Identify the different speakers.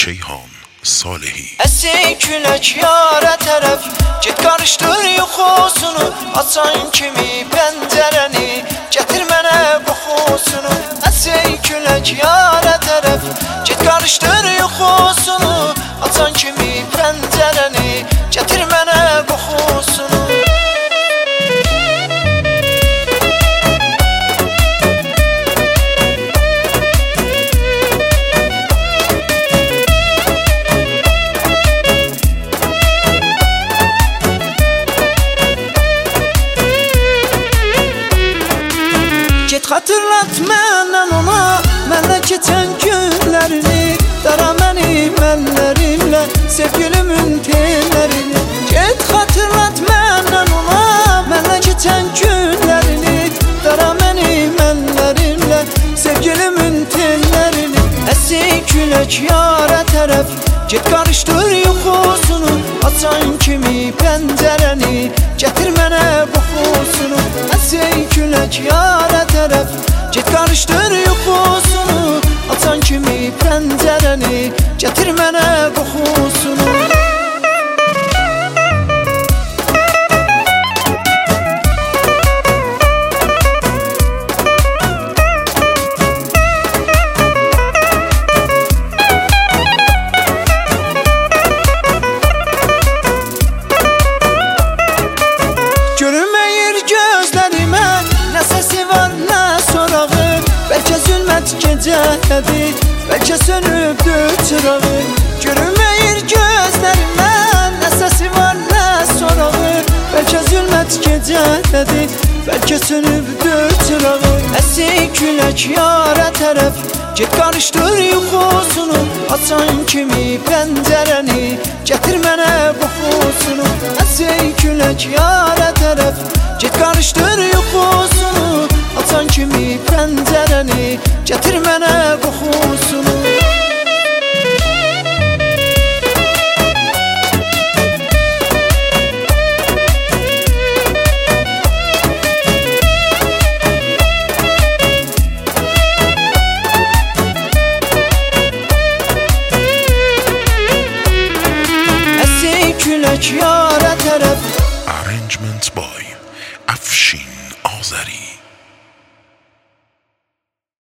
Speaker 1: Şeyhan Salehi.
Speaker 2: Əsin külək yara tərəf, get qarışdır yuxusunu, açan kimi pəncərəni, gətir mənə qoxusunu. Əsin külək yara tərəf, get qarışdır yuxusunu, açan kimi pəncərəni, gətir mənə qoxusunu. Get xatırlat məndən ona, mənlə keçən günlərini, dara məni mənlərinlə, sevgilimin tellərini. Get xatırlat məndən ona, mənlə keçən günlərini, dara məni mənlərinlə, sevgilimin tellərini. Əsin külək yara tərəf, get qarışdır yuxusunu, açan kimi pəncərəni, gətir mənə qoxusunu. Əsin külək yara tərəf, get qarışdır yuxusunu, açan kimi pəncərəni, gətir mənə qoxusunu. Görünməyir gözlərimə, nə səsi var, nə sorağı, bəlkə zülmət gecələdi, bəlkə sönübdür çırağı. Görünməyir gözlərimə, nə səsi var, nə sorağı, bəlkə zülmət gecələdi, bəlkə sönübdür çırağı. Əsin külək yara tərəf, get qarışdır yuxusunu, açan kimi pəncərəni, gətir mənə qoxusunu. Əsin külək yara tərəf, get qarışdır yuxusunu, açan kimi pəncərəni, gətir mənə qoxusunu. Külək yara tərəf.
Speaker 1: Arrangement by Afshin Azari.